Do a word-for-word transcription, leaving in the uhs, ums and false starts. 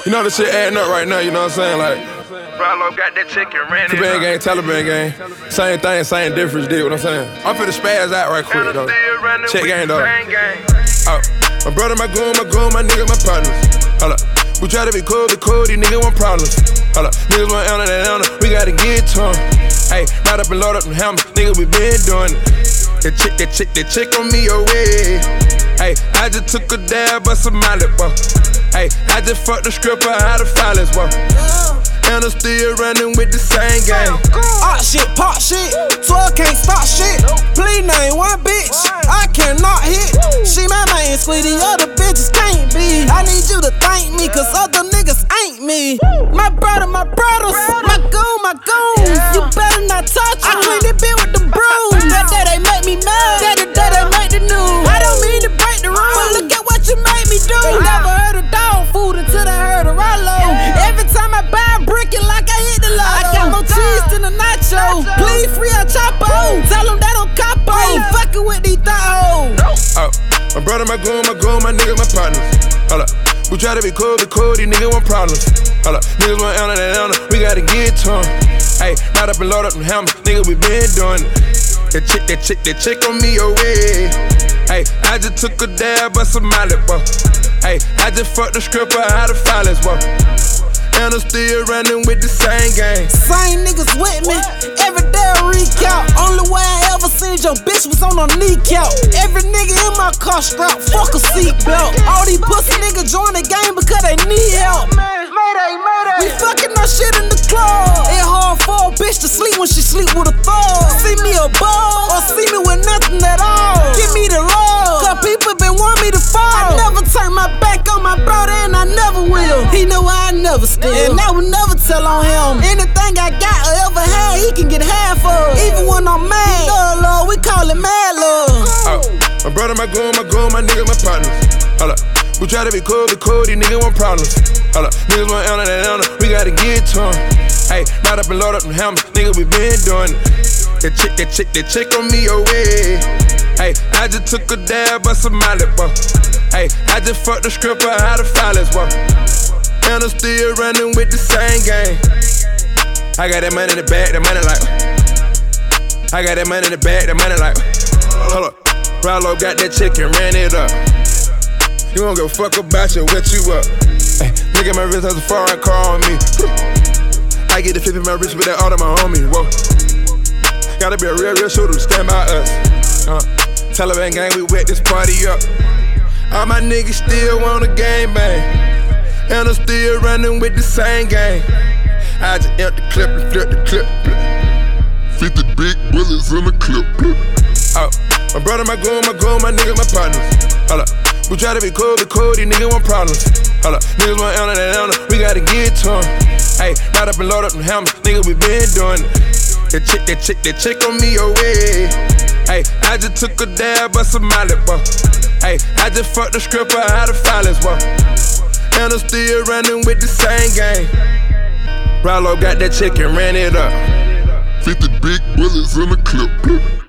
You know the shit adding up right now, you know what I'm saying? Like, Rallo got that chicken ran it Taliban up. gang, Taliban gang. Same thing, same difference, dig what I'm saying? I'm finna spaz out right quick, though. Check gang, though. Oh, my brother, my goon, my goon, my nigga, my partners. Hold up. We try to be cool, be cool, these niggas want problems. Hold up. Niggas want Atlanta, that Atlanta, we gotta get to 'em. Hey, light up and load up them hammers, nigga, we been doing it. That chick, that chick, that chick on me away. Hey, I just took a dab of some Molly, whoa. Hey, I just fucked the script on how to silence, whoa. And I'm still running with the same game. Hot shit, pop shit, twelve can't stop shit. Please name one bitch, I cannot hit. She my main sweetie, other bitches can't be. I need you to thank me, cause other niggas ain't me. My brother, my brothers, my goon, my goons. You better not touch it. I clean it bit with the broom. That day they make me mad, that the day they make the news. I don't mean to break the rules, but look at what you made me do. They never heard of dog food until they heard of Rallo. Every time I buy a brick, it like I hit the lotto. I got more cheese than a nacho. Please free a Chapo. Tell them they don't capo. Ain't fucking with these thoughts. Oh, my brother, my goon, my goon, my nigga, my partners. Hold up. We try to be cool, be cool, these niggas want problems. Hold up. Niggas want Atlanta, that Atlanta, we gotta get to 'em. Hey, light up and load up them hammers, nigga, we been doing it. That chick, that chick, that chick on me away. Hey, I just took a dab of some Molly, whoa. Hey, I just fucked the script on how to silence, whoa. And I'm still running with the same game. Same niggas with me, every day I recount. Only way I ever seen your bitch was on her kneecap. Every nigga in my car strap, fuck a seatbelt. All these pussy niggas join the game because they need help. Mayday, mayday. We fucking our shit in the club. It hard for a bitch to sleep when she sleep with a thug. See me above, or see me with nothing at all. Give me the love, cause people been wanting me to fall. I never turn my back on my brother and I never will. He know I never steal, and I will never tell on him. Anything I got or ever had, he can get half of. Even when I'm mad, love, love, we call it mad love. Oh, my brother, my goon, my goon, my nigga, my partners. Hold up. We try to be cool, be cool, these niggas want problems. Hold up. Niggas want Atlanta, that Atlanta, we gotta get to 'em. Hey, light up and load up them hammers, nigga, we been doing it. That chick, that chick, that chick on me away. Hey, I just took a dab of some Molly, whoa. Hey, I just fucked the script on how to silence, whoa. And I'm still running with the same game. I got that money in the bag, that money like. I got that money in the bag, that money like. Hold up, Rallo got that chicken, ran it up. You don't give a fuck about you, wet you up. Ay, look at my wrist, has a foreign car on me. I get the flip in my wrist with that all of my homies, whoa. Gotta be a real, real shooter to stand by us. Uh, Taliban gang, we wet this party up. All my niggas still want a game bang. And I'm still running with the same game. I just empty the clip and flip the clip. fifty big bullets in the clip. Oh, my brother, my goon, my goon, my nigga, my partners. Hold up. We try to be cool, be cool, these niggas want problems. Hold up. Niggas want Atlanta, that Atlanta, we gotta get to 'em. Hey, light up and load up them hammers, nigga, we been doing it. That chick, that chick, that chick on me away. Hey, I just took a dab of some Molly, whoa. Hey, I just fucked the script on how to silence, whoa. And I'm still running with the same game. Rallo got that chicken, ran it up. fifty big bullets in the clip.